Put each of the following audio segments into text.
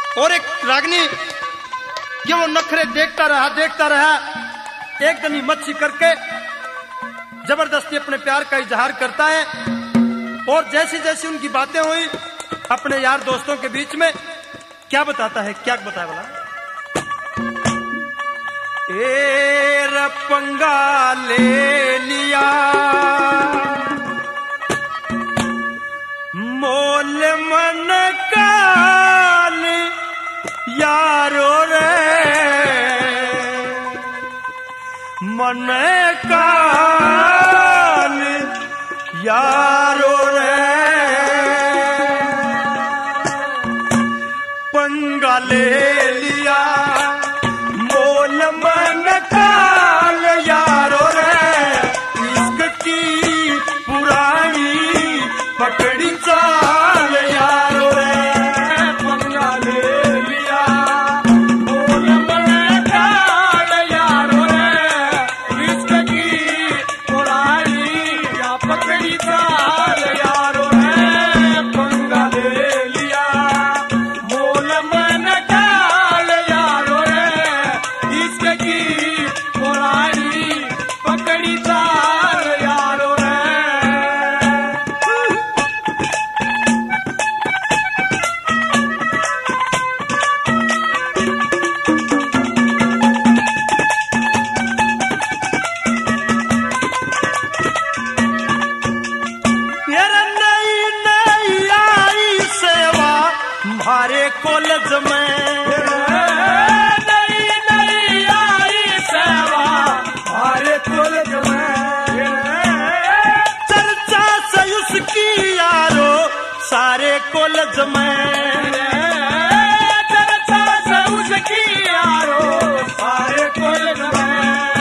और एक रागनी ये वो नखरे देखता रहा एकदम ही मच्छी करके जबरदस्ती अपने प्यार का इजहार करता है। और जैसी जैसी उनकी बातें हुई अपने यार दोस्तों के बीच में, क्या बताता है, क्या बताया बोला, पंगा ले लिया मोल मन काल यारो रे, मन काल यारो रे, पंगा ले लिया मोल मन काल यारो रे, इश्क की पुरानी पकड़ी चाल यारो रे, पंगा ले लिया मोल मन काल यारो रे, इश्क की पुरानी या पकड़ी चाल यारो रे, पंगा ले लिया मोल मन काल यारो रे, इश्क की पुरानी पकड़ी चाल यारो रे। मेरा नई नई आई सेवा हमारे कॉलेज में, नई नई आई सेवा हमारे कॉलेज में, चर्चा से उसकी यारो सारे कॉलेज में, चर्चा से उसकी यारो सारे कॉलेज में,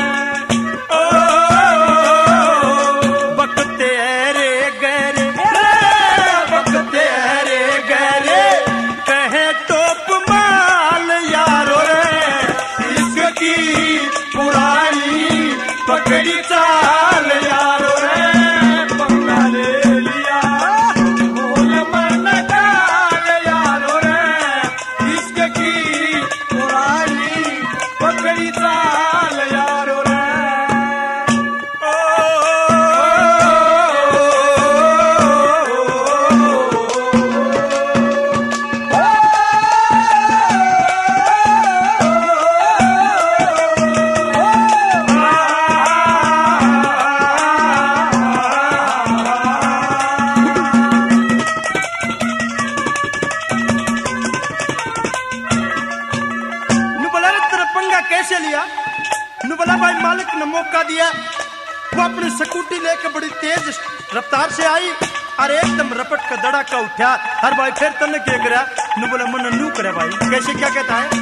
बकते रे गहरे बकते रे गहरे कहे टोप माल यारो रे, इसकी पुरानी पकड़ी चाल यारो रे, पंगा ले लिया मोल मन काल यारो रे, इसकी पुरानी पकड़ी चाल यारो रे। बोला रे तेरा पंगा कैसे लिया? नु बोला भाई मालिक ने मौका दिया, वो अपनी स्कूटी लेके बड़ी तेज रफ्तार से आई और एकदम रपट का धड़ाका उठा। हर भाई फिर तने क्या करा? नु बोला मन नू करे भाई, कैसे क्या कहता है?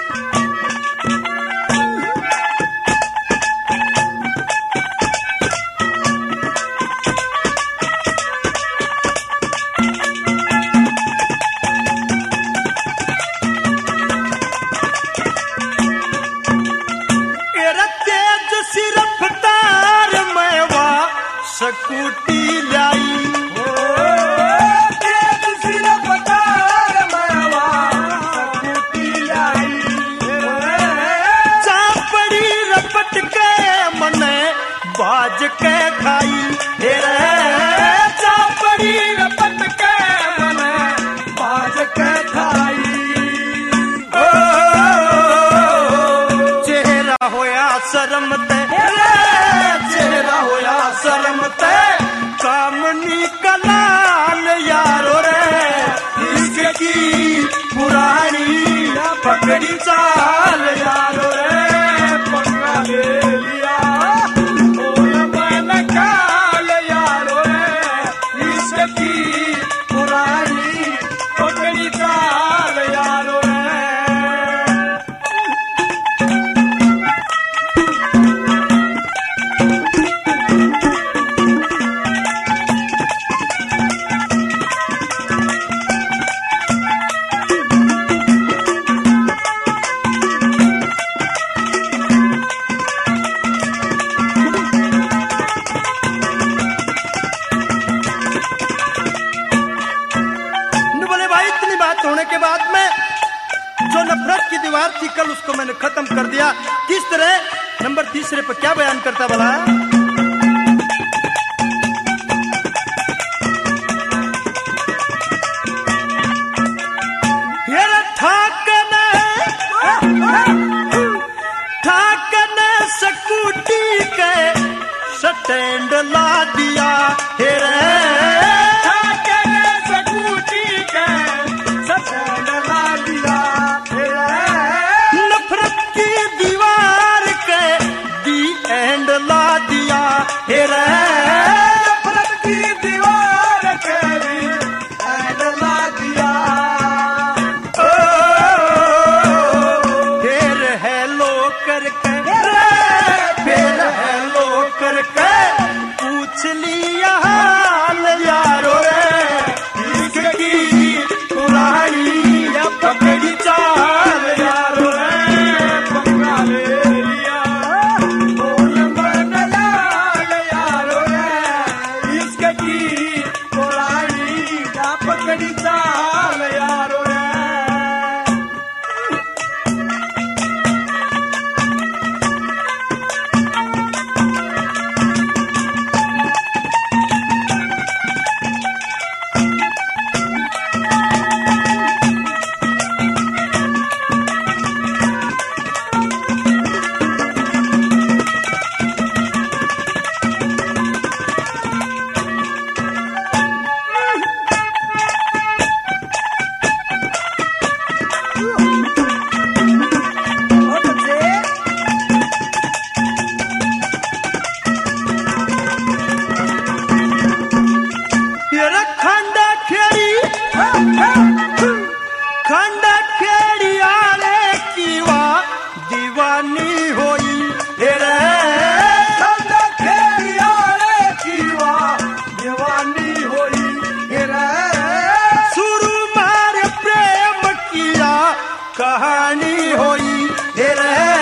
स्कूटी लाई तेज सिर पतार मैवा, स्कूटी लाई चापड़ी रपट के मने बाज के खाई, चापड़ी रपट के मने बाज के खाई, चेहरा होया शर्म ते, चेहरा होया शर्म ते, कामनी कलाल यारो रे, इसकी पुरानी पकड़ी चाल यारो रे, पंगा ले लिया मोल मन काल यारो रे, इसकी पुरानी पकड़ी चाल यारो रे। जो नफरत की दीवार थी कल उसको मैंने खत्म कर दिया। किस तरह? नंबर तीसरे पर क्या बयान करता भला? ठाकने स्कूटी के स्टैंड ला दिया हेरे, ठाकने स्कूटी के स्टैंड ला दिया हेरे, नफरत की दीवार के दी एंड ला दिया हेरे, नफरत की दीवार के दी एंड ला दिया। फिर हेलो करके फिर हेलो करके पूछ लिया हाल यारो रे, इसकी पुरानी या पकड़ी चाल यारो रे, पंगा ले लिया बोल मन लाल यारो रे, इसकी पुरानी या पकड़ी चाल यारो रे। खंडा खेड़ी आले की वाह दीवानी होई हेरे, खंडा खेड़ी आले की वाह दीवानी होई हेरे, शुरू मार प्रेम किया कहानी होई हेरे,